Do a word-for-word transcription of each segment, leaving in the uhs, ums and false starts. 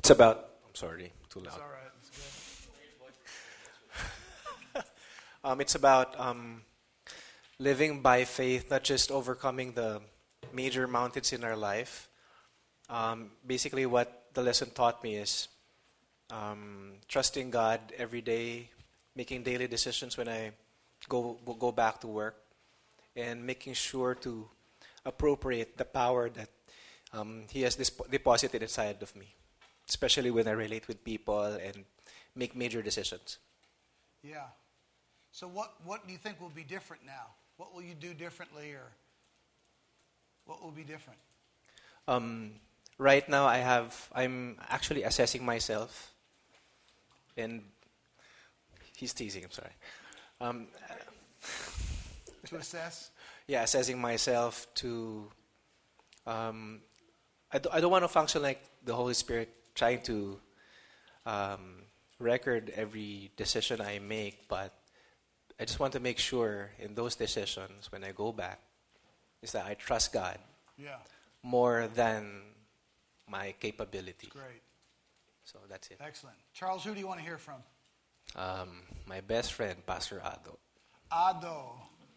It's about, I'm sorry, too It's loud. all right. It's good. Um, it's about um, living by faith, not just overcoming the major mountains in our life. Um, basically, what the lesson taught me is um, trusting God every day, making daily decisions when I go go back to work, and making sure to appropriate the power that um, He has disp- deposited inside of me, especially when I relate with people and make major decisions. Yeah. So what, what do you think will be different now? What will you do differently, or what will be different? Um, right now, I have I'm actually assessing myself, and he's teasing. I'm sorry. Um, To assess? yeah, assessing myself to. Um, I, do, I don't want to function like the Holy Spirit, trying to um, record every decision I make, but I just want to make sure in those decisions when I go back is that I trust God Yeah. more than my capability. Great. So that's it. Excellent. Charles, who do you want to hear from? Um, my best friend, Pastor Ado. Ado.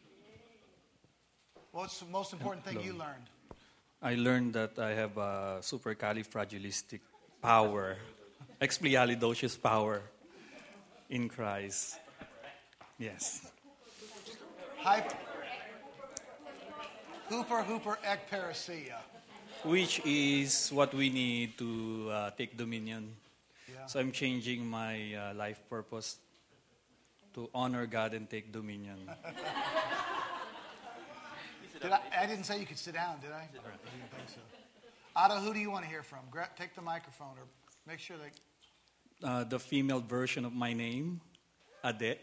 What's the most important thing you learned? I learned that I have a supercalifragilistic power, expialidocious power in Christ. Yes. Hype. Hooper, hooper, ek parousia. Which is what we need to uh, take dominion. Yeah. So I'm changing my uh, life purpose to honor God and take dominion. Did I, I didn't say you could sit down, did I? I didn't think so. Ado, who do you want to hear from? Gra- take the microphone, or make sure they... Uh, the female version of my name, Ade.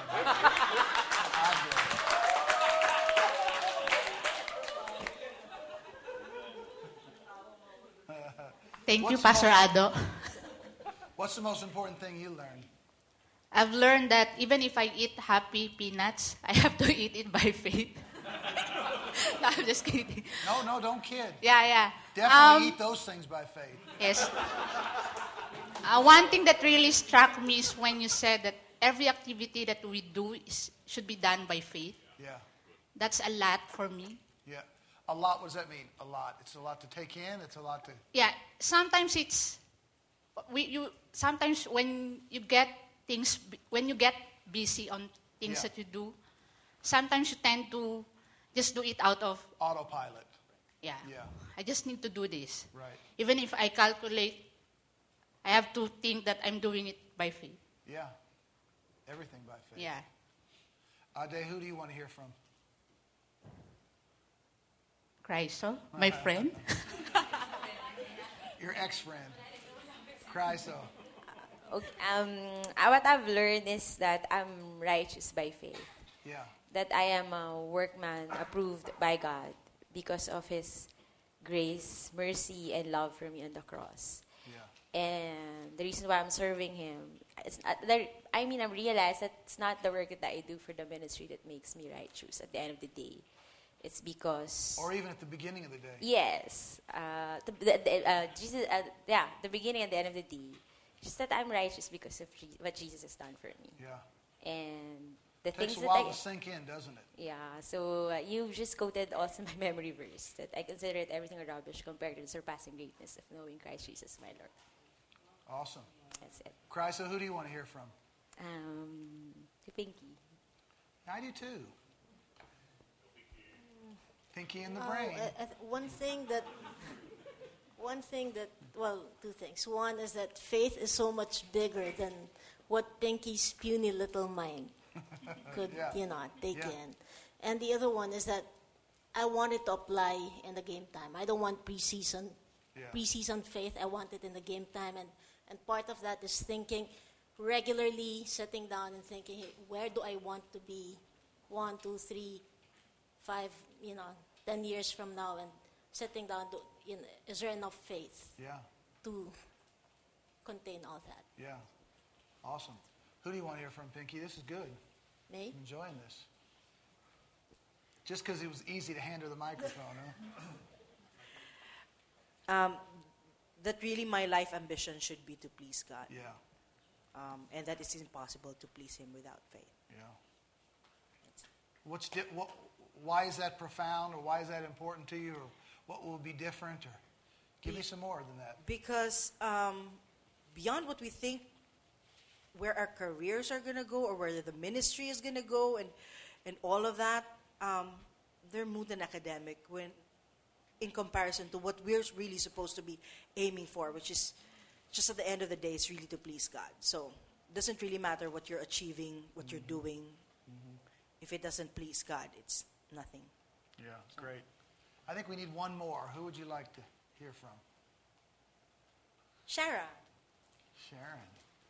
Thank you, What's the Pastor most- Ado. What's the most important thing you learned? I've learned that even if I eat happy peanuts, I have to eat it by faith. No, I'm just kidding. No, no, don't kid. Yeah, yeah. Definitely Um, eat those things by faith. Yes. Uh, one thing that really struck me is when you said that every activity that we do is, should be done by faith. Yeah, That's a lot for me. yeah. A lot, what does that mean? A lot. It's a lot to take in. It's a lot to... Yeah, sometimes it's we you sometimes when you get things b- when you get busy on things Yeah. that you do, sometimes you tend to just do it out of Autopilot. yeah. Yeah. I just need to do this. Right. Even if I calculate, I have to think that I'm doing it by faith. Yeah. Everything by faith. Yeah. Ade, who do you want to hear from? Christo, my friend. Your ex-friend. Chryso. Okay, um, uh, what I've learned is that I'm righteous by faith. Yeah. That I am a workman approved by God because of His grace, mercy, and love for me on the cross. Yeah. And the reason why I'm serving Him, it's not, there, I mean, I realize that it's not the work that I do for the ministry that makes me righteous at the end of the day. It's because... Or even at the beginning of the day. Yes. Uh, the, the, the, uh, Jesus, uh, yeah, the beginning and the end of the day. Just that I'm righteous because of Je- what Jesus has done for me. Yeah. And the Takes things a that while I... to sink in, doesn't it? Yeah, so uh, you've just quoted also my memory verse that I consider it everything a rubbish compared to the surpassing greatness of knowing Christ Jesus my Lord. Awesome. That's it. Chryso, who do you want to hear from? Um, to Pinky. I do too. Pinky in the Uh, brain. I- I th- one thing that, one thing that, well, two things. One is that faith is so much bigger than what Pinky's puny little mind could, Yeah. you know, take Yeah. in. And the other one is that I want it to apply in the game time. I don't want preseason, Yeah. preseason faith. I want it in the game time, and and part of that is thinking regularly, sitting down and thinking, hey, where do I want to be? One, two, three, five, you know, ten years from now, and sitting down, to, you know, is there enough faith Yeah. to contain all that? Yeah. Awesome. Who do you want to hear from, Pinky? This is good. Me? I'm enjoying this. Just because it was easy to hand her the microphone, huh? Um, that really my life ambition should be to please God. Yeah, Um, and that it's impossible to please Him without faith. yeah. What's di- what? Why is that profound, or why is that important to you, or what will be different? Or give me some more than that. Because um, beyond what we think, where our careers are going to go, or where the ministry is going to go, and and all of that, um, they're moot and academic when, in comparison to what we're really supposed to be aiming for, which is just at the end of the day, it's really to please God. So it doesn't really matter what you're achieving, what mm-hmm. you're doing. Mm-hmm. If it doesn't please God, it's nothing. Yeah, great. I think we need one more. Who would you like to hear from? Shara. Sharon.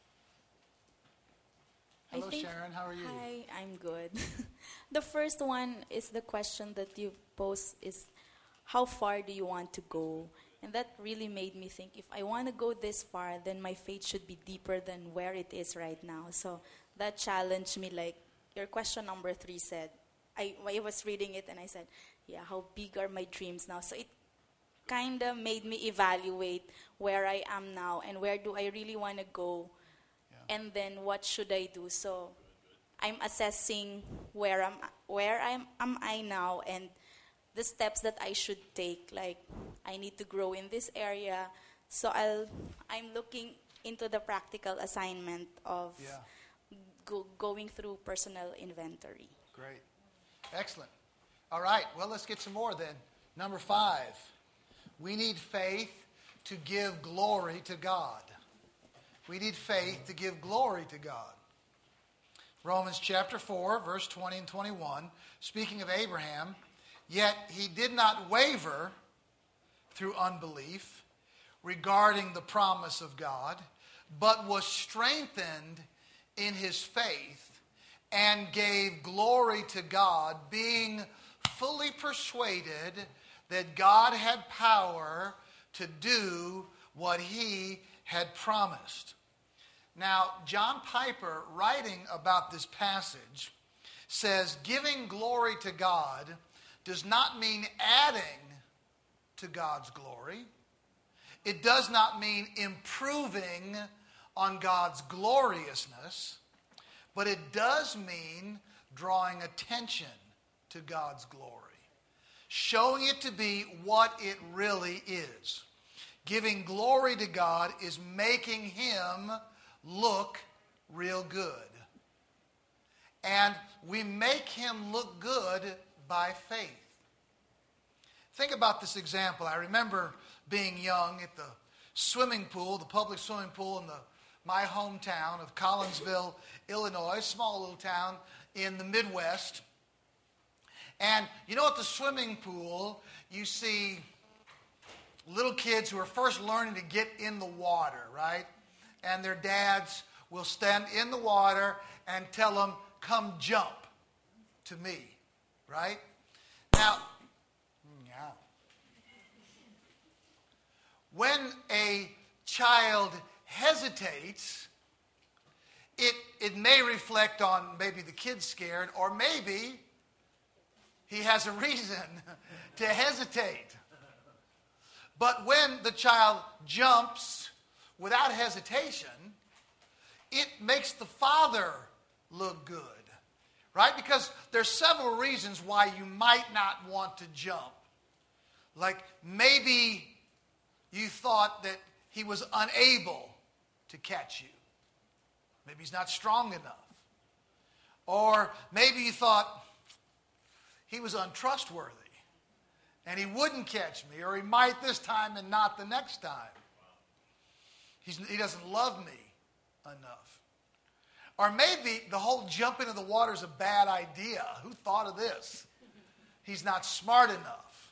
Hello, I think, Sharon. How are you? Hi, I'm good. The first one is the question that you posed is, how far do you want to go? And that really made me think, if I want to go this far, then my faith should be deeper than where it is right now. So that challenged me, like your question number three said. I, I was reading it and I said, yeah, how big are my dreams now? So it kind of made me evaluate where I am now and where do I really want to go. And then what should I do? So I'm assessing where am where I'm am I now and the steps that I should take. Like I need to grow in this area. So I'll I'm looking into the practical assignment of Yeah. go, going through personal inventory. Great. Excellent. All right. Well, let's get some more then. Number five. We need faith to give glory to God. We need faith to give glory to God. Romans chapter four, verse twenty and twenty-one, speaking of Abraham, yet he did not waver through unbelief regarding the promise of God, but was strengthened in his faith and gave glory to God, being fully persuaded that God had power to do what he had promised. Now, John Piper, writing about this passage, says giving glory to God does not mean adding to God's glory. It does not mean improving on God's gloriousness, but it does mean drawing attention to God's glory, showing it to be what it really is. Giving glory to God is making Him look real good. And we make Him look good by faith. Think about this example. I remember being young at the swimming pool, the public swimming pool in the, my hometown of Collinsville, Illinois, small little town in the Midwest. And you know, at the swimming pool, you see little kids who are first learning to get in the water, right? And their dads will stand in the water and tell them, come jump to me, right? Now, yeah. When a child hesitates, it, it may reflect on maybe the kid's scared, or maybe he has a reason to hesitate. But when the child jumps without hesitation, it makes the father look good, right? Because there's several reasons why you might not want to jump. Like maybe you thought that he was unable to catch you. Maybe he's not strong enough. Or maybe you thought he was untrustworthy and he wouldn't catch me, or he might this time and not the next time. He's, he doesn't love me enough. Or maybe the whole jump into the water is a bad idea. Who thought of this? He's not smart enough.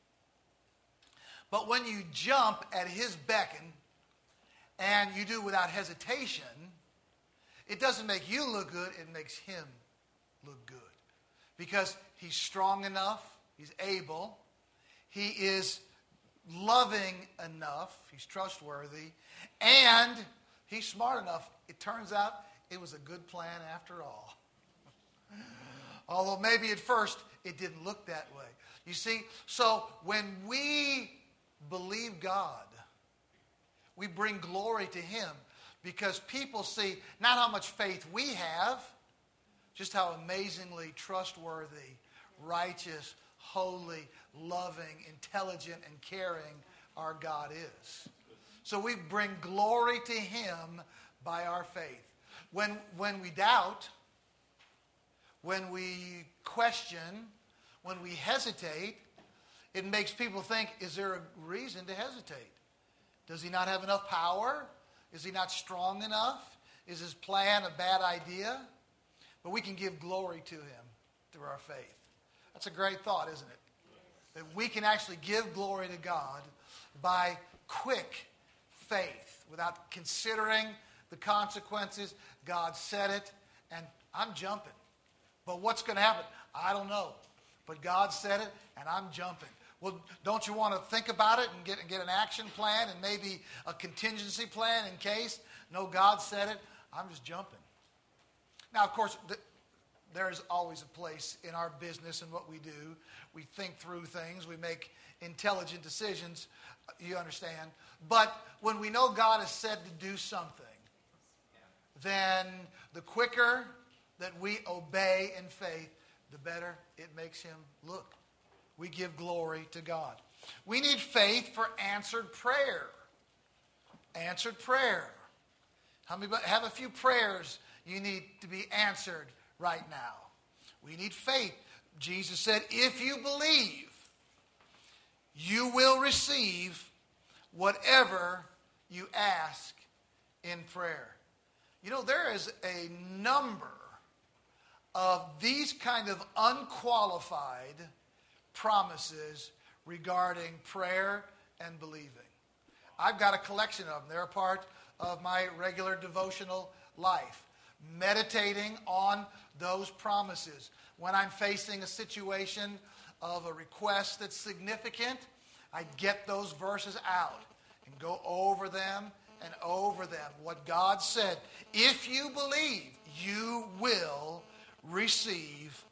But when you jump at his beckon and you do it without hesitation, it doesn't make you look good, it makes him look good. Because he's strong enough, he's able, he is loving enough, he's trustworthy, and he's smart enough. It turns out it was a good plan after all. Although maybe at first it didn't look that way. You see, so when we believe God we bring glory to Him because people see not how much faith we have, just how amazingly trustworthy, righteous, holy, loving, intelligent, and caring our God is. So we bring glory to Him by our faith. When, when we doubt, when we question, when we hesitate, it makes people think, is there a reason to hesitate? Does He not have enough power? Is He not strong enough? Is His plan a bad idea? But we can give glory to Him through our faith. That's a great thought, isn't it? That we can actually give glory to God by quick faith without considering the consequences. God said it, and I'm jumping. But what's going to happen? I don't know. But God said it, and I'm jumping. Well, don't you want to think about it and get, and get an action plan and maybe a contingency plan in case? No, God said it. I'm just jumping. Now, of course, the, there is always a place in our business and what we do. We think through things. We make intelligent decisions. You understand? But when we know God has said to do something, then the quicker that we obey in faith, the better it makes Him look. We give glory to God. We need faith for answered prayer. Answered prayer. How many have a few prayers you need to be answered right now? We need faith. Jesus said, if you believe, you will receive whatever you ask in prayer. You know, there is a number of these kind of unqualified promises regarding prayer and believing. I've got a collection of them. They're a part of my regular devotional life, meditating on those promises. When I'm facing a situation of a request that's significant, I get those verses out and go over them and over them. What God said, if you believe, you will receive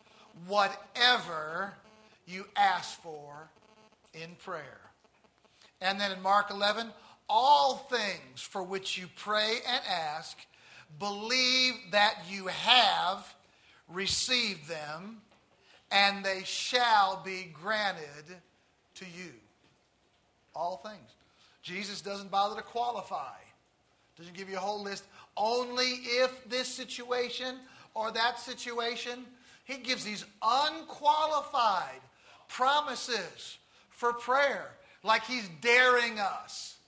whatever you ask for in prayer. And then in Mark eleven, all things for which you pray and ask, believe that you have received them, and they shall be granted to you. All things. Jesus doesn't bother to qualify. Doesn't give you a whole list. Only if this situation or that situation. He gives these unqualified promises for prayer, like He's daring us.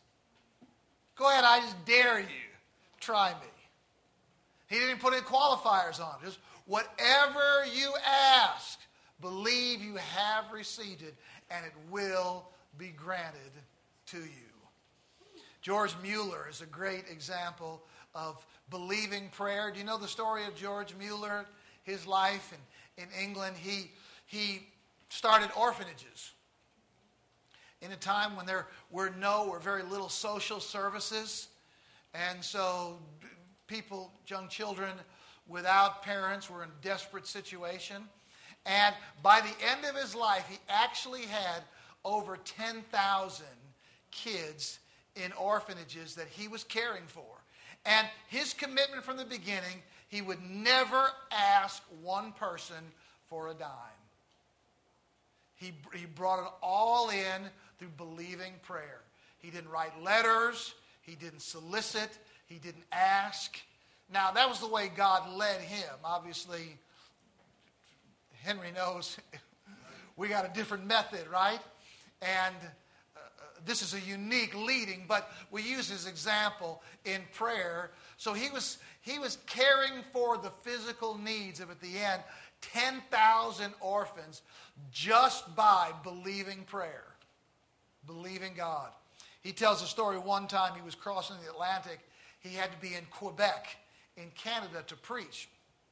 Go ahead, I just dare you. Try me. He didn't put any qualifiers on it. Just whatever you ask, believe you have received it, and it will be granted to you. George Mueller is a great example of believing prayer. Do you know the story of George Mueller? His life in, in England, he, he started orphanages in a time when there were no or very little social services. And so people, young children without parents, were in a desperate situation. And by the end of his life, he actually had over ten thousand kids in orphanages that he was caring for. And his commitment from the beginning, he would never ask one person for a dime. He, he brought it all in through believing prayer. He didn't write letters. He didn't solicit. He didn't ask. Now, that was the way God led him. Obviously, Henry knows we got a different method, right? And uh, this is a unique leading, but we use his example in prayer. So he was he was caring for the physical needs of, at the end, ten thousand orphans just by believing prayer, believing God. He tells a story one time he was crossing the Atlantic. He had to be in Quebec, in Canada, to preach.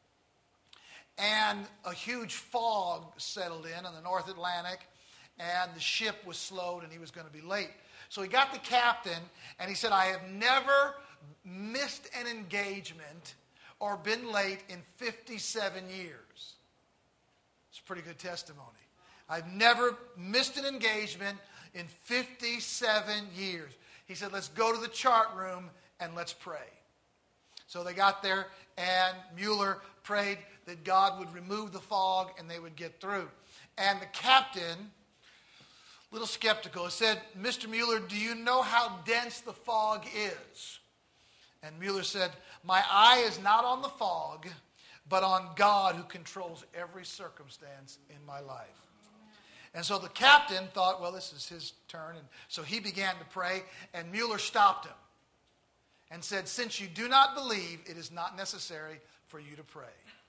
And a huge fog settled in on the North Atlantic, and the ship was slowed, and he was going to be late. So he got the captain, and he said, I have never missed an engagement or been late in fifty-seven years. It's a pretty good testimony. I've never missed an engagement in fifty-seven years. he said, let's go to the chart room and let's pray. So they got there, and Mueller prayed that God would remove the fog and they would get through. And the captain, a little skeptical, he said, Mister Mueller, do you know how dense the fog is? And Mueller said, my eye is not on the fog, but on God who controls every circumstance in my life. And so the captain thought, well, this is his turn. And so he began to pray, and Mueller stopped him and said, since you do not believe, it is not necessary for you to pray.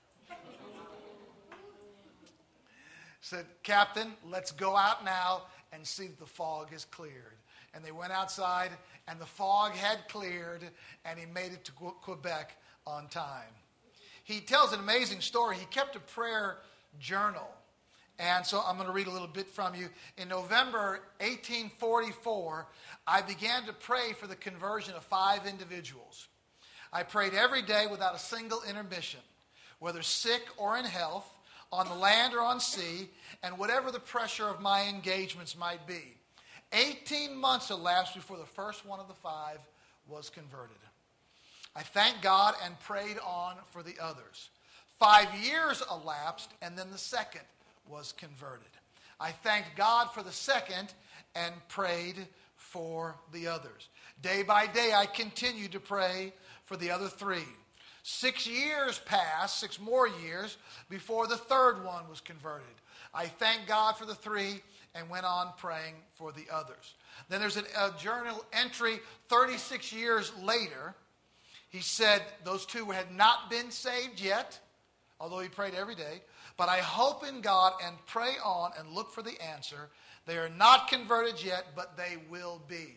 Said, Captain, let's go out now and see that the fog has cleared. And they went outside, and the fog had cleared, and he made it to Quebec on time. He tells an amazing story. He kept a prayer journal. And so I'm going to read a little bit from you. In November eighteen forty-four, I began to pray for the conversion of five individuals. I prayed every day without a single intermission, whether sick or in health, on the land or on sea, and whatever the pressure of my engagements might be. eighteen months elapsed before the first one of the five was converted. I thanked God and prayed on for the others. Five years elapsed, and then the second was converted. I thanked God for the second and prayed for the others. Day by day, I continued to pray for the other three. Six years passed, six more years, before the third one was converted. I thanked God for the three and went on praying for the others. Then there's a, a journal entry thirty-six years later. He said those two had not been saved yet, although he prayed every day. But I hope in God and pray on and look for the answer. They are not converted yet, but they will be.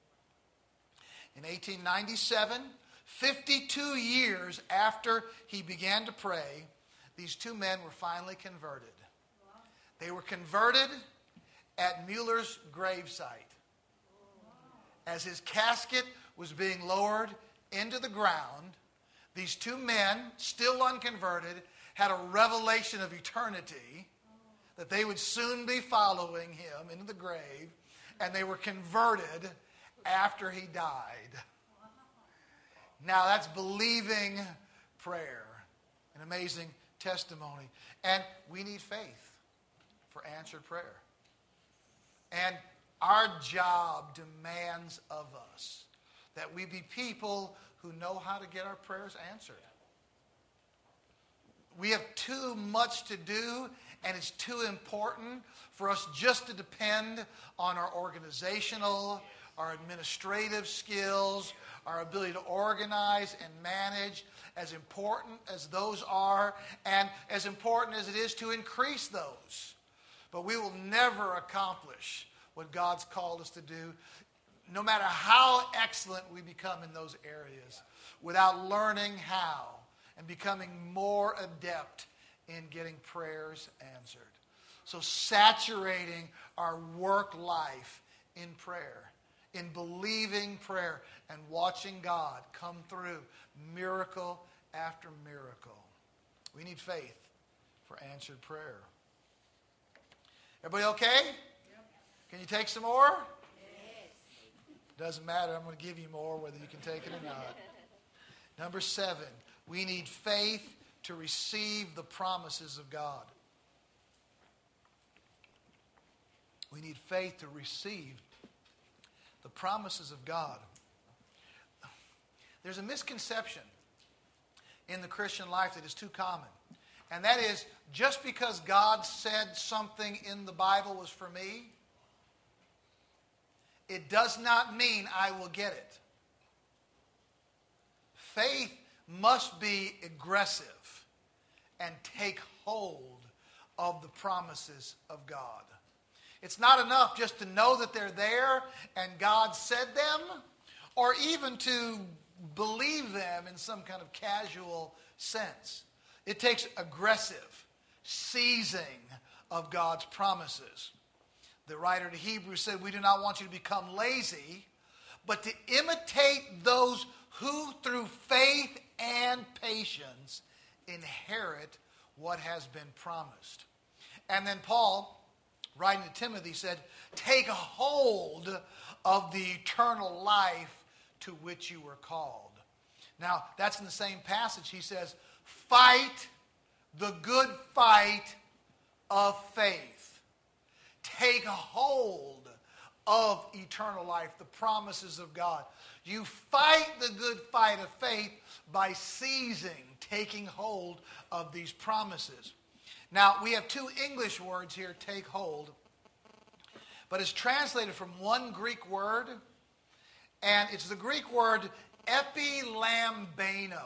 In eighteen ninety-seven, fifty-two years after he began to pray, these two men were finally converted. They were converted at Mueller's gravesite. As his casket was being lowered into the ground, these two men, still unconverted, had a revelation of eternity, that they would soon be following him into the grave, and they were converted after he died. Now that's believing prayer, an amazing testimony. And we need faith for answered prayer. And our job demands of us that we be people who know how to get our prayers answered. We have too much to do, and it's too important for us just to depend on our organizational, our administrative skills, our ability to organize and manage, as important as those are, and as important as it is to increase those. But we will never accomplish what God's called us to do, no matter how excellent we become in those areas, without learning how and becoming more adept in getting prayers answered. So saturating our work life in prayer, in believing prayer, and watching God come through miracle after miracle. We need faith for answered prayer. Everybody okay? Yep. Can you take some more? Yes. Doesn't matter. I'm going to give you more whether you can take it or not. Number seven, we need faith to receive the promises of God. We need faith to receive the promises of God. There's a misconception in the Christian life that is too common. And that is, just because God said something in the Bible was for me, it does not mean I will get it. Faith must be aggressive and take hold of the promises of God. It's not enough just to know that they're there and God said them, or even to believe them in some kind of casual sense. It takes aggressive seizing of God's promises. The writer to Hebrews said, we do not want you to become lazy, but to imitate those who through faith and patience inherit what has been promised. And then Paul writing to Timothy, said, take hold of the eternal life to which you were called. Now, that's in the same passage. He says, fight the good fight of faith. Take hold of eternal life, the promises of God. You fight the good fight of faith by seizing, taking hold of these promises. Now, we have two English words here, take hold, but it's translated from one Greek word, and it's the Greek word epilambano.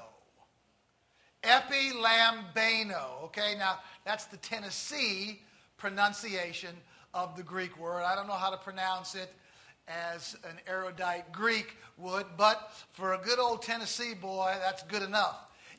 Epilambano, okay? Now, that's the Tennessee pronunciation of the Greek word. I don't know how to pronounce it as an erudite Greek would, but for a good old Tennessee boy, that's good enough.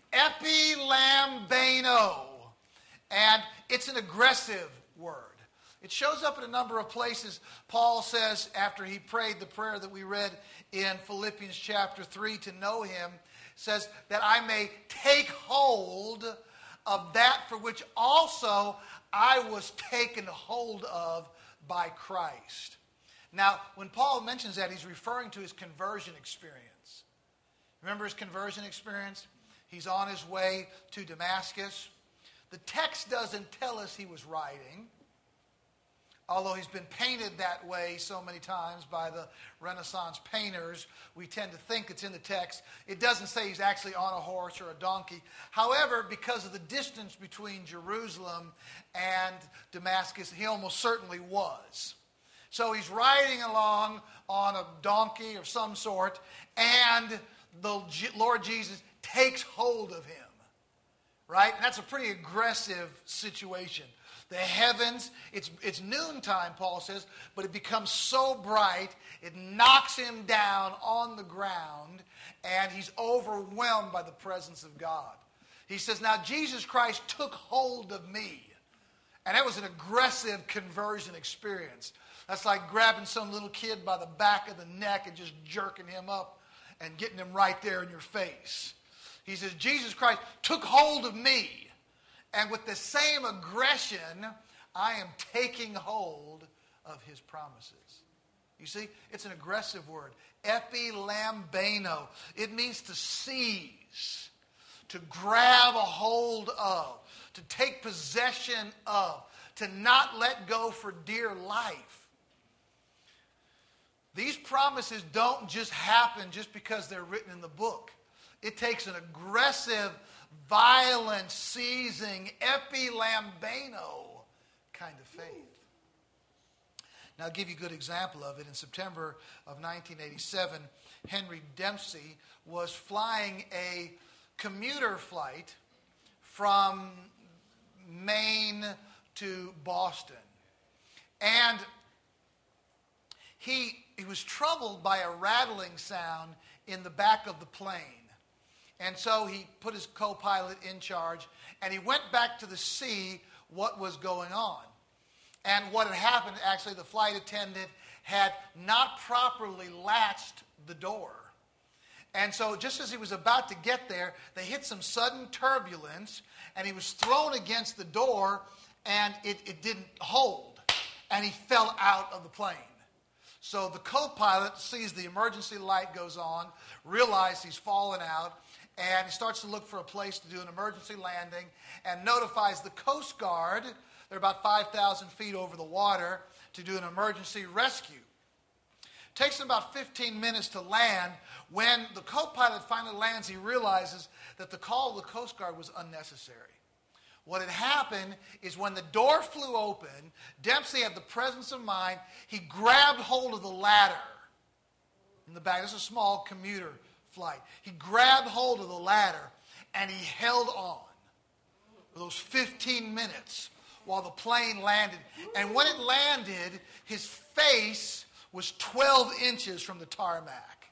Epilambano. And it's an aggressive word. It shows up in a number of places. Paul says, after he prayed the prayer that we read in Philippians chapter three, to know him, says that I may take hold of that for which also I was taken hold of by Christ. Now, when Paul mentions that, he's referring to his conversion experience. Remember his conversion experience? He's on his way to Damascus. The text doesn't tell us he was riding, although he's been painted that way so many times by the Renaissance painters. We tend to think it's in the text. It doesn't say he's actually on a horse or a donkey. However, because of the distance between Jerusalem and Damascus, he almost certainly was. So he's riding along on a donkey of some sort, and the Lord Jesus takes hold of him. Right? And that's a pretty aggressive situation. The heavens, it's, it's noontime, Paul says, but it becomes so bright, it knocks him down on the ground, and he's overwhelmed by the presence of God. He says, now Jesus Christ took hold of me. And that was an aggressive conversion experience. That's like grabbing some little kid by the back of the neck and just jerking him up and getting him right there in your face. He says, Jesus Christ took hold of me, and with the same aggression, I am taking hold of his promises. You see, it's an aggressive word. Epilambano. It means to seize, to grab a hold of, to take possession of, to not let go for dear life. These promises don't just happen just because they're written in the book. It takes an aggressive, violent, seizing, epilambano kind of faith. Now, I'll give you a good example of it. In September of nineteen eighty-seven, Henry Dempsey was flying a commuter flight from Maine to Boston. And he, he was troubled by a rattling sound in the back of the plane. And so he put his co-pilot in charge, and he went back to the see what was going on. And what had happened, actually, the flight attendant had not properly latched the door. And so just as he was about to get there, they hit some sudden turbulence, and he was thrown against the door, and it, it didn't hold. And he fell out of the plane. So the co-pilot sees the emergency light goes on, realizes he's fallen out, and he starts to look for a place to do an emergency landing and notifies the Coast Guard, they're about five thousand feet over the water, to do an emergency rescue. It takes him about fifteen minutes to land. When the co-pilot finally lands, he realizes that the call of the Coast Guard was unnecessary. What had happened is when the door flew open, Dempsey had the presence of mind, he grabbed hold of the ladder in the back. This is a small commuter flight. He grabbed hold of the ladder and he held on for those fifteen minutes while the plane landed. And when it landed, his face was twelve inches from the tarmac.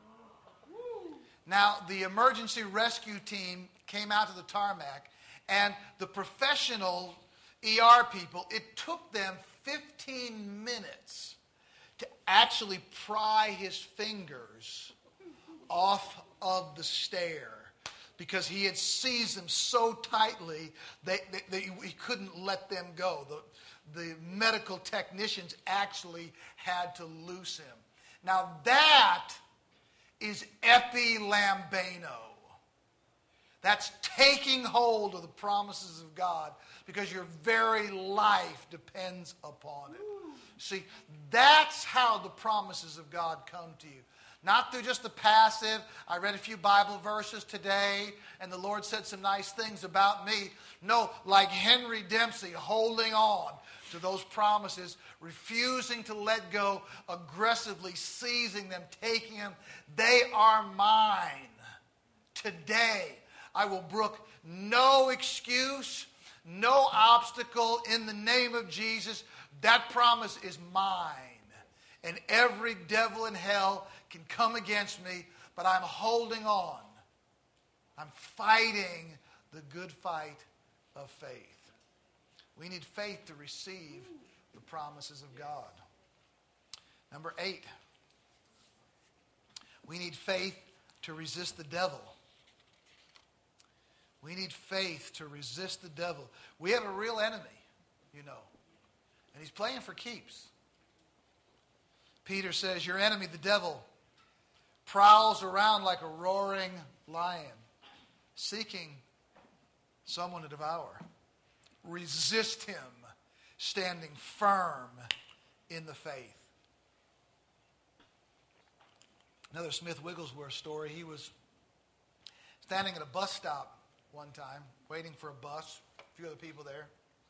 Now, the emergency rescue team came out to the tarmac, and the professional E R people, it took them fifteen minutes to actually pry his fingers off of the stair because he had seized them so tightly that, that, that he couldn't let them go. The, the medical technicians actually had to loose him. Now that is epilambano. That's taking hold of the promises of God because your very life depends upon it. See, that's how the promises of God come to you. Not through just the passive. I read a few Bible verses today, and the Lord said some nice things about me. No, like Henry Dempsey, holding on to those promises, refusing to let go, aggressively seizing them, taking them. They are mine. Today, I will brook no excuse, no obstacle in the name of Jesus. That promise is mine. And every devil in hell can come against me, but I'm holding on. I'm fighting the good fight of faith. We need faith to receive the promises of God. Number eight, we need faith to resist the devil. We need faith to resist the devil. We have a real enemy, you know, and he's playing for keeps. Peter says, your enemy, the devil, prowls around like a roaring lion, seeking someone to devour. Resist him, standing firm in the faith. Another Smith Wigglesworth story. He was standing at a bus stop one time, waiting for a bus, a few other people there.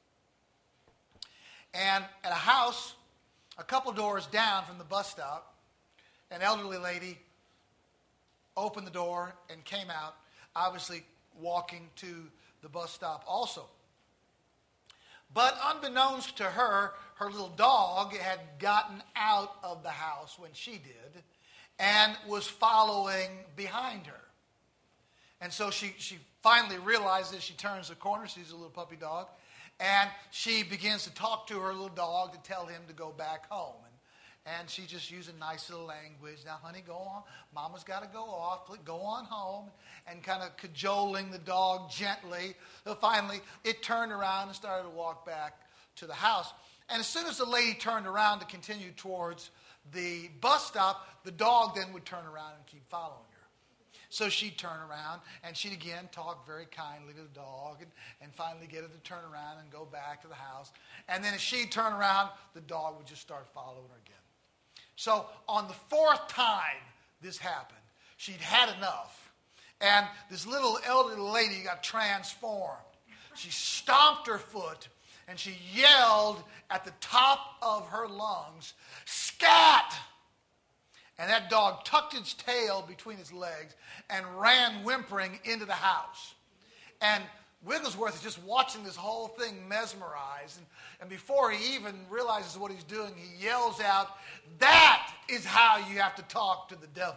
And at a house, a couple doors down from the bus stop, an elderly lady opened the door and came out, obviously walking to the bus stop also. But unbeknownst to her, her little dog had gotten out of the house when she did and was following behind her. And so she, she finally realizes, she turns the corner, sees a little puppy dog, and she begins to talk to her little dog to tell him to go back home. And, and she just using nice little language. Now, honey, go on. Mama's got to go off. Go on home. And kind of cajoling the dog gently. So finally, it turned around and started to walk back to the house. And as soon as the lady turned around to continue towards the bus stop, the dog then would turn around and keep following her. So she'd turn around, and she'd again talk very kindly to the dog, and, and finally get it to turn around and go back to the house. And then as she'd turn around, the dog would just start following her again. So on the fourth time this happened, she'd had enough. And this little elderly lady got transformed. She stomped her foot, and she yelled at the top of her lungs, "Scat!" And that dog tucked its tail between its legs and ran whimpering into the house. And Wigglesworth is just watching this whole thing mesmerized. And, and before he even realizes what he's doing, he yells out, "That is how you have to talk to the devil."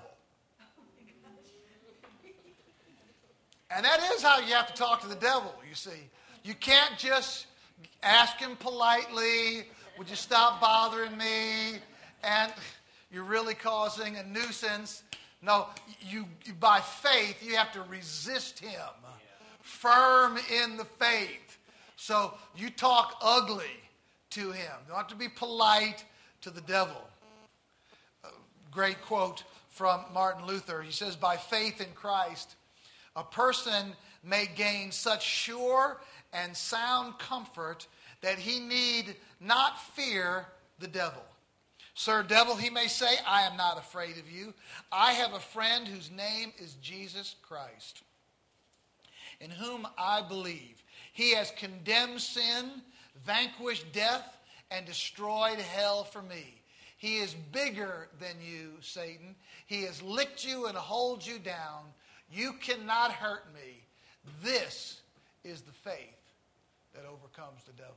And that is how you have to talk to the devil, you see. You can't just ask him politely, "Would you stop bothering me?" And you're really causing a nuisance. No, you, you by faith, you have to resist him. Yeah. Firm in the faith. So you talk ugly to him. You don't have to be polite to the devil. A great quote from Martin Luther. He says, by faith in Christ, a person may gain such sure and sound comfort that he need not fear the devil. Sir devil, he may say, I am not afraid of you. I have a friend whose name is Jesus Christ, in whom I believe. He has condemned sin, vanquished death, and destroyed hell for me. He is bigger than you, Satan. He has licked you and holds you down. You cannot hurt me. This is the faith that overcomes the devil.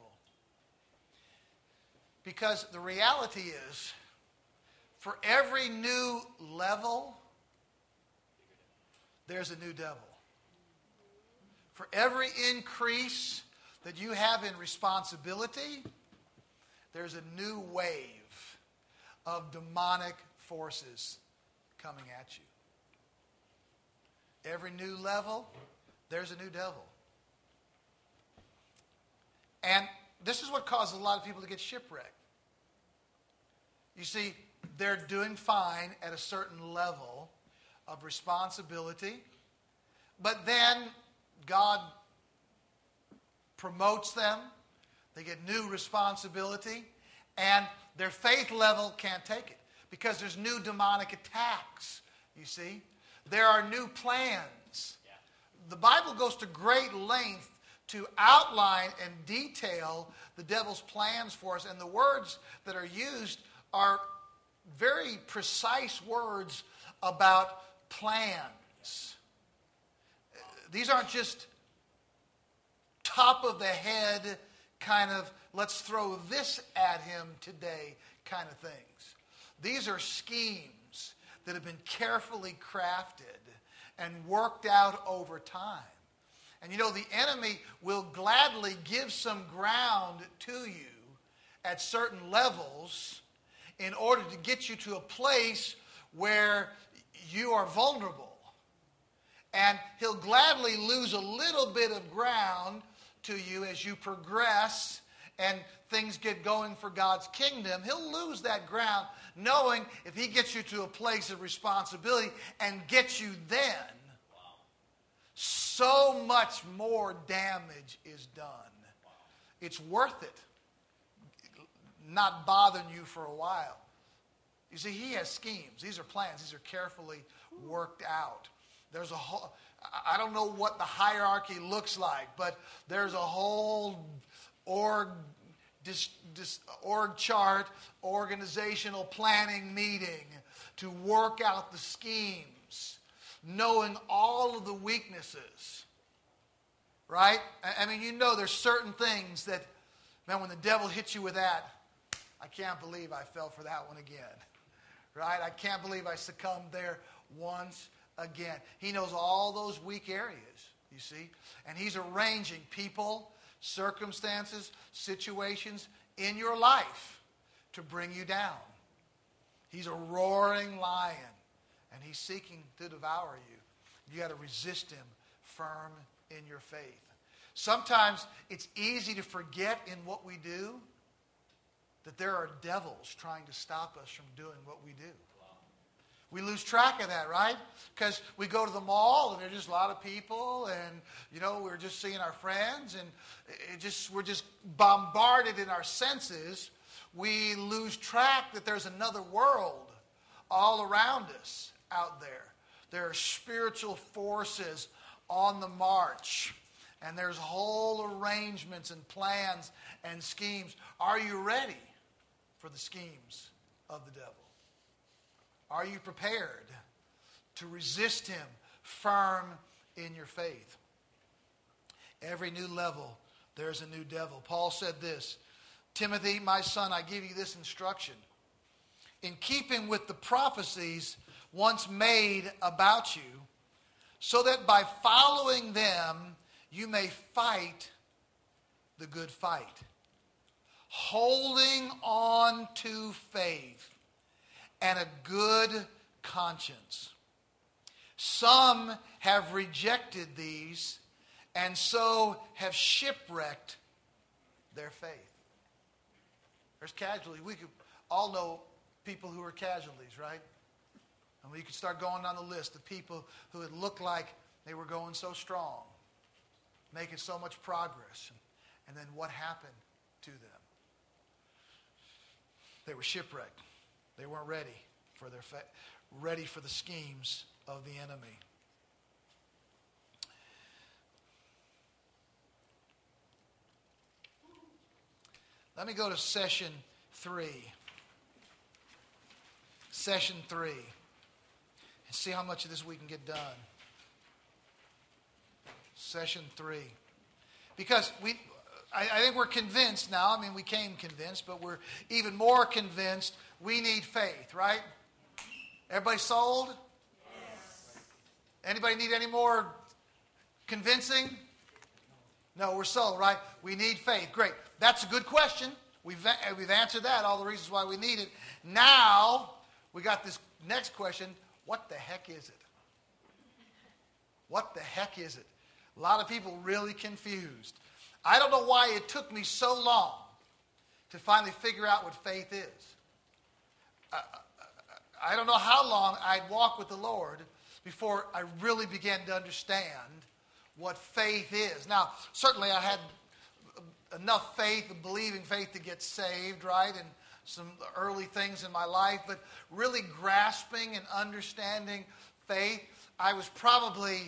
Because the reality is, for every new level, there's a new devil. For every increase that you have in responsibility, there's a new wave of demonic forces coming at you. Every new level, there's a new devil. And this is what causes a lot of people to get shipwrecked. You see, they're doing fine at a certain level of responsibility, but then God promotes them. They get new responsibility, and their faith level can't take it because there's new demonic attacks, you see. There are new plans. Yeah. The Bible goes to great length to outline and detail the devil's plans for us, and the words that are used are very precise words about plans. These aren't just top of the head kind of, let's throw this at him today kind of things. These are schemes that have been carefully crafted and worked out over time. And you know, the enemy will gladly give some ground to you at certain levels in order to get you to a place where you are vulnerable. And he'll gladly lose a little bit of ground to you as you progress and things get going for God's kingdom. He'll lose that ground knowing if he gets you to a place of responsibility and gets you then, so much more damage is done. It's worth it not bothering you for a while. You see, he has schemes. These are plans. These are carefully worked out. There's a whole, I don't know what the hierarchy looks like, but there's a whole org, dis, dis, org chart, organizational planning meeting to work out the schemes, knowing all of the weaknesses. Right? I mean, you know there's certain things that, man, when the devil hits you with that, I can't believe I fell for that one again. Right? I can't believe I succumbed there once again. He knows all those weak areas, you see. And he's arranging people, circumstances, situations in your life to bring you down. He's a roaring lion, and he's seeking to devour you. You got to resist him firm in your faith. Sometimes it's easy to forget in what we do that there are devils trying to stop us from doing what we do. We lose track of that, right? Because we go to the mall and there's just a lot of people, and you know we're just seeing our friends, and it just we're just bombarded in our senses. We lose track that there's another world all around us out there. There are spiritual forces on the march, and there's whole arrangements and plans and schemes. Are you ready for the schemes of the devil? Are you prepared to resist him firm in your faith? Every new level, there's a new devil. Paul said this, Timothy, my son, I give you this instruction. In keeping with the prophecies once made about you, so that by following them, you may fight the good fight, holding on to faith and a good conscience. Some have rejected these and so have shipwrecked their faith. There's casualties. We could all know people who are casualties, right? And we could start going down the list of people who had looked like they were going so strong, making so much progress. And then what happened to them? They were shipwrecked. They weren't ready for their fa- ready for the schemes of the enemy. Let me go to session three. Session three. And see how much of this we can get done. Session three. Because we, I, I think we're convinced now. I mean, we came convinced, but we're even more convinced we need faith, right? Everybody sold? Yes. Anybody need any more convincing? No, we're sold, right? We need faith. Great. That's a good question. We've, we've answered that, all the reasons why we need it. Now, we got this next question. What the heck is it? What the heck is it? A lot of people really confused. I don't know why it took me so long to finally figure out what faith is. I, I don't know how long I'd walk with the Lord before I really began to understand what faith is. Now, certainly I had enough faith, believing faith to get saved, right, and some early things in my life, but really grasping and understanding faith, I was probably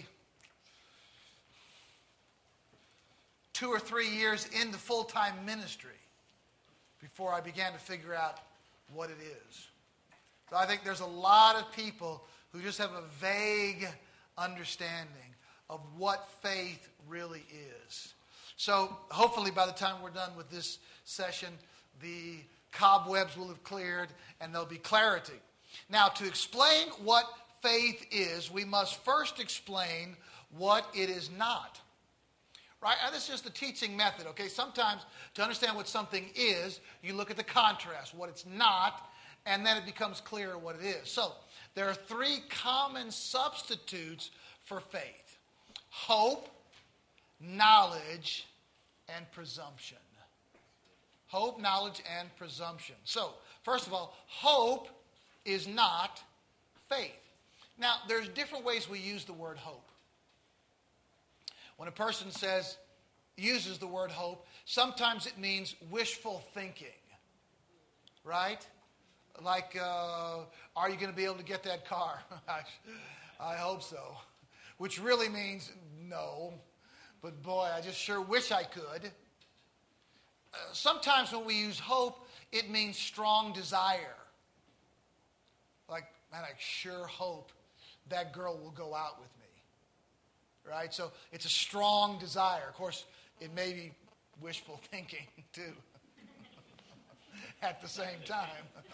two or three years into full-time ministry before I began to figure out what it is. So I think there's a lot of people who just have a vague understanding of what faith really is. So hopefully by the time we're done with this session, the cobwebs will have cleared and there'll be clarity. Now, to explain what faith is, we must first explain what it is not. Right? And this is just the teaching method, okay? Sometimes to understand what something is, you look at the contrast, what it's not, and then it becomes clear what it is. So, there are three common substitutes for faith: hope, knowledge, and presumption. Hope, knowledge, and presumption. So, first of all, hope is not faith. Now, there's different ways we use the word hope. When a person says, uses the word hope, sometimes it means wishful thinking, right? Like, uh, are you going to be able to get that car? I hope so. Which really means no, but boy, I just sure wish I could. Uh, sometimes when we use hope, it means strong desire. Like, man, I sure hope that girl will go out with me. Right? So it's a strong desire. Of course, it may be wishful thinking, too, at the same time.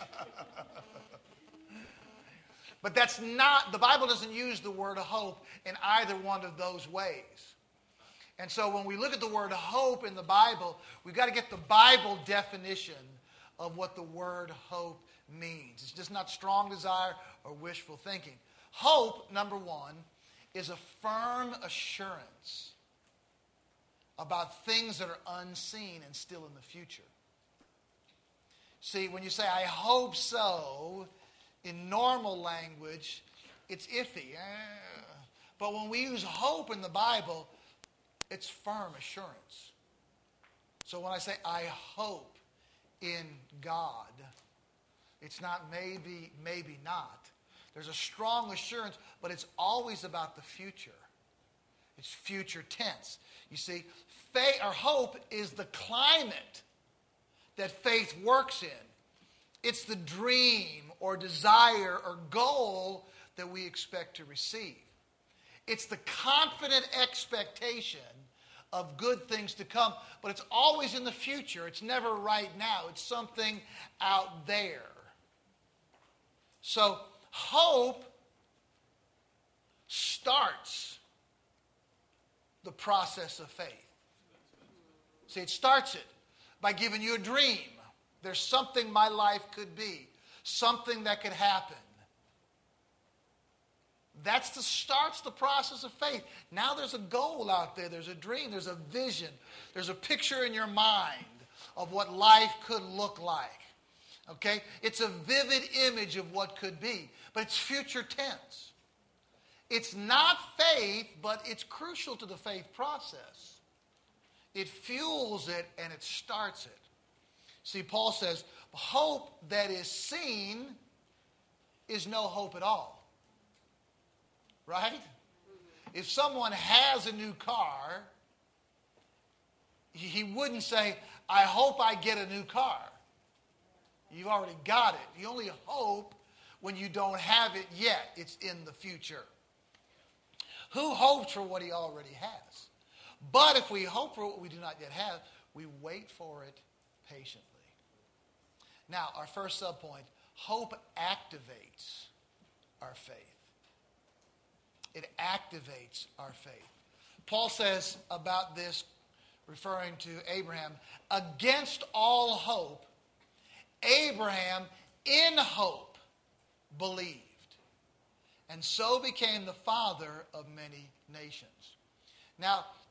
But that's not, the Bible doesn't use the word hope in either one of those ways. And so when we look at the word hope in the Bible, we've got to get the Bible definition of what the word hope means. It's just not strong desire or wishful thinking. Hope, number one, is a firm assurance about things that are unseen and still in the future. See, when you say, I hope so, in normal language, it's iffy. Eh. But when we use hope in the Bible, it's firm assurance. So when I say, I hope in God, it's not maybe, maybe not. There's a strong assurance, but it's always about the future. It's future tense. You see, faith or hope is the climate that faith works in. It's the dream or desire or goal that we expect to receive. It's the confident expectation of good things to come, but it's always in the future. It's never right now. It's something out there. So, hope starts the process of faith. See, it starts it by giving you a dream. There's something my life could be, something that could happen. That's the starts the process of faith. Now there's a goal out there, there's a dream, there's a vision, there's a picture in your mind of what life could look like. Okay? It's a vivid image of what could be, but it's future tense. It's not faith, but it's crucial to the faith process. It fuels it and it starts it. See, Paul says, hope that is seen is no hope at all. Right? If someone has a new car, he wouldn't say, I hope I get a new car. You've already got it. You only hope when you don't have it yet. It's in the future. Who hopes for what he already has? But if we hope for what we do not yet have, we wait for it patiently. Now, our first subpoint, hope activates our faith. It activates our faith. Paul says about this, referring to Abraham, against all hope, Abraham in hope believed, and so became the father of many nations. Now,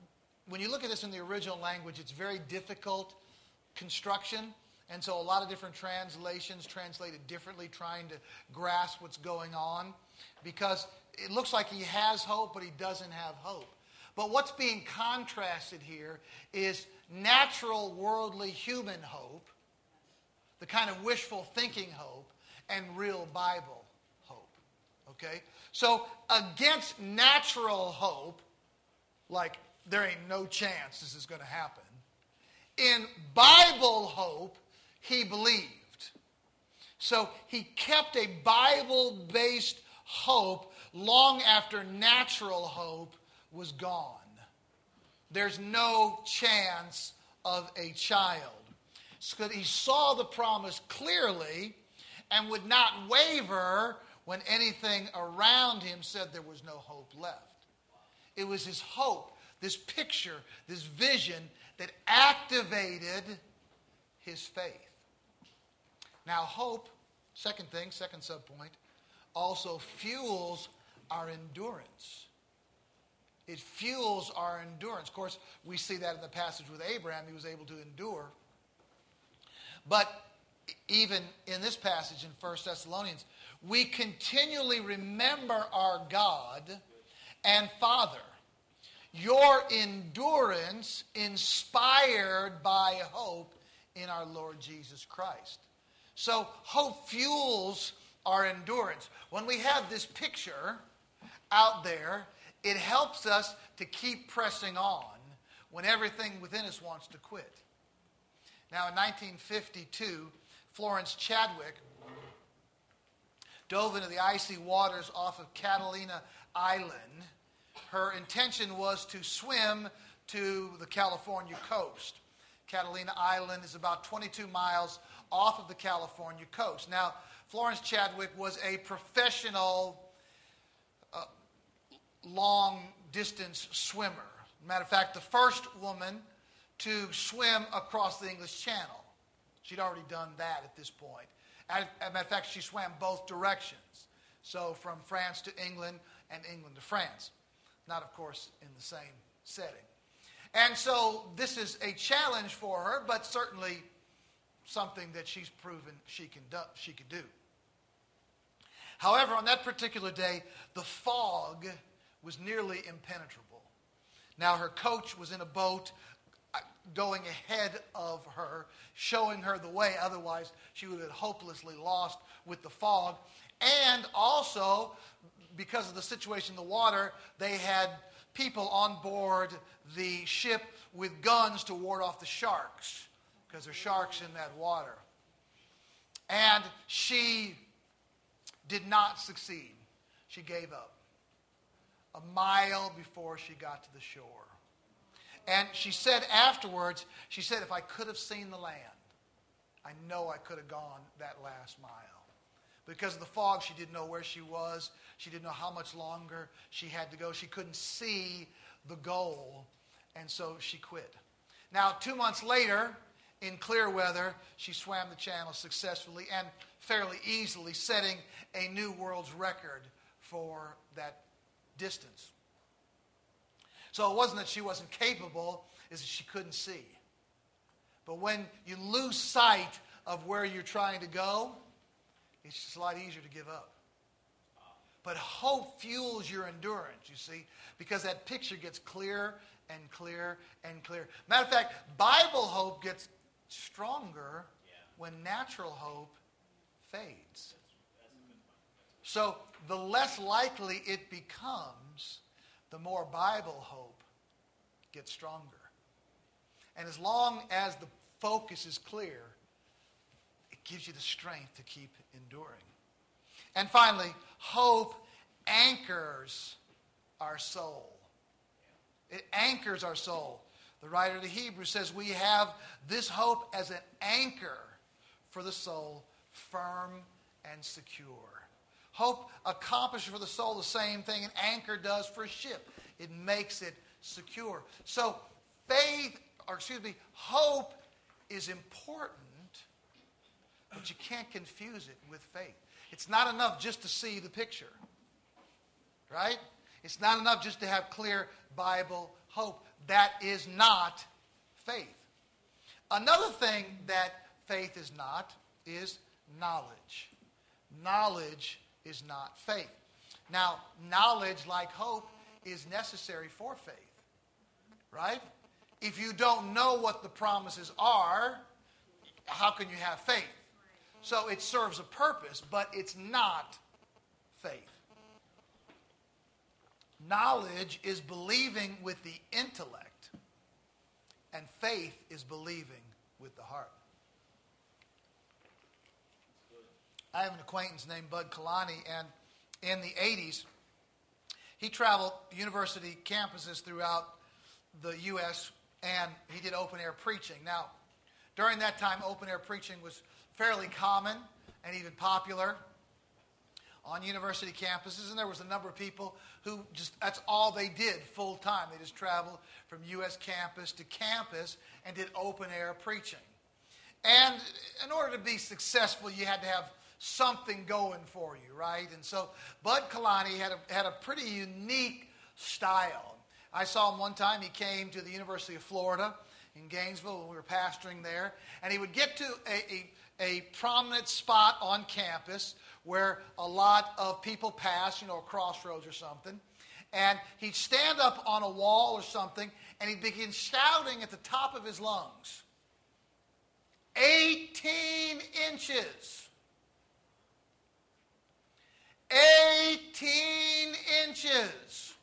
when you look at this in the original language, it's very difficult construction. And so a lot of different translations translate it differently, trying to grasp what's going on. Because it looks like he has hope, but he doesn't have hope. But what's being contrasted here is natural, worldly, human hope, the kind of wishful thinking hope, and real Bible hope. Okay? So against natural hope, like there ain't no chance this is going to happen, in Bible hope, he believed. So he kept a Bible-based hope long after natural hope was gone. There's no chance of a child. So he saw the promise clearly and would not waver when anything around him said there was no hope left. It was his hope, this picture, this vision that activated his faith. Now, hope, second thing, second subpoint, also fuels our endurance. It fuels our endurance. Of course, we see that in the passage with Abraham. He was able to endure. But even in this passage in First Thessalonians, we continually remember our God and Father. Your endurance inspired by hope in our Lord Jesus Christ. So hope fuels our endurance. When we have this picture out there, it helps us to keep pressing on when everything within us wants to quit. Now, in nineteen fifty-two, Florence Chadwick dove into the icy waters off of Catalina Island. Her intention was to swim to the California coast. Catalina Island is about twenty-two miles off of the California coast. Now, Florence Chadwick was a professional uh, long-distance swimmer. Matter of fact, the first woman to swim across the English Channel. She'd already done that at this point. As a matter of fact, she swam both directions. So from France to England and England to France. Not, of course, in the same setting. And so this is a challenge for her, but certainly something that she's proven she can do, she could do. However, on that particular day, the fog was nearly impenetrable. Now, her coach was in a boat going ahead of her, showing her the way. Otherwise, she would have been hopelessly lost with the fog. And also, because of the situation in the water, they had people on board the ship with guns to ward off the sharks, because there are sharks in that water. And she did not succeed. She gave up a mile before she got to the shore. And she said afterwards, she said, if I could have seen the land, I know I could have gone that last mile. Because of the fog, she didn't know where she was. She didn't know how much longer she had to go. She couldn't see the goal, and so she quit. Now, two months later, in clear weather, she swam the channel successfully and fairly easily, setting a new world's record for that distance. So it wasn't that she wasn't capable, it's that she couldn't see. But when you lose sight of where you're trying to go, it's just a lot easier to give up. But hope fuels your endurance, you see, because that picture gets clearer and clearer and clearer. Matter of fact, Bible hope gets stronger when natural hope fades. So the less likely it becomes, the more Bible hope gets stronger. And as long as the focus is clear, it gives you the strength to keep enduring. And finally, hope anchors our soul. It anchors our soul. The writer of the Hebrews says we have this hope as an anchor for the soul, firm and secure. Hope accomplishes for the soul the same thing an anchor does for a ship. It makes it secure. So faith, or excuse me, hope is important, but you can't confuse it with faith. It's not enough just to see the picture, right? It's not enough just to have clear Bible hope. That is not faith. Another thing that faith is not is knowledge. Knowledge is not faith. Now, knowledge, like hope, is necessary for faith. Right? If you don't know what the promises are, how can you have faith? So it serves a purpose, but it's not faith. Knowledge is believing with the intellect, and faith is believing with the heart. I have an acquaintance named Bud Kalani, and in the eighties, he traveled university campuses throughout the U S, and he did open-air preaching. Now, during that time, open-air preaching was fairly common and even popular on university campuses, and there was a number of people who just, that's all they did full time. They just traveled from U S campus to campus and did open-air preaching. And in order to be successful, you had to have something going for you, right? And so Bud Kalani had a, had a pretty unique style. I saw him one time. He came to the University of Florida in Gainesville when we were pastoring there, and he would get to a, a, a prominent spot on campus where a lot of people pass, you know, a crossroads or something, and he'd stand up on a wall or something, and he'd begin shouting at the top of his lungs, eighteen inches. eighteen inches.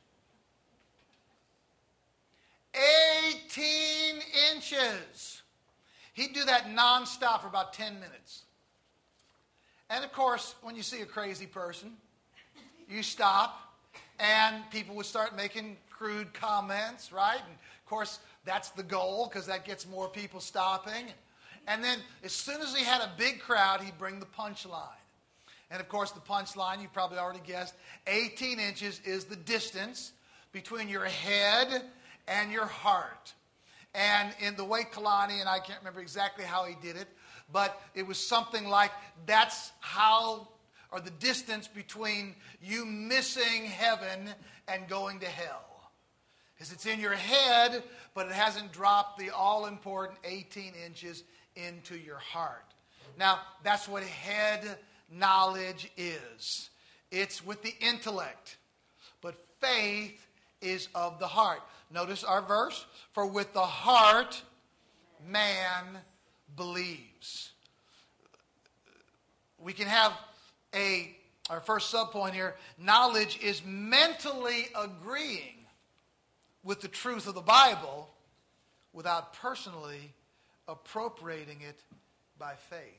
eighteen inches. He'd do that nonstop for about ten minutes. And of course, when you see a crazy person, you stop, and people would start making crude comments, right? And of course, that's the goal, because that gets more people stopping. And then, as soon as he had a big crowd, he'd bring the punchline. And of course, the punchline, you've probably already guessed, eighteen inches is the distance between your head and your heart. And in the way Kalani, and I can't remember exactly how he did it, but it was something like, that's how, or the distance between you missing heaven and going to hell. Because it's in your head, but it hasn't dropped the all-important eighteen inches into your heart. Now, that's what head knowledge is. It's with the intellect. But faith is of the heart. Notice our verse. For with the heart, man believes. We can have a, our first subpoint here, knowledge is mentally agreeing with the truth of the Bible without personally appropriating it by faith.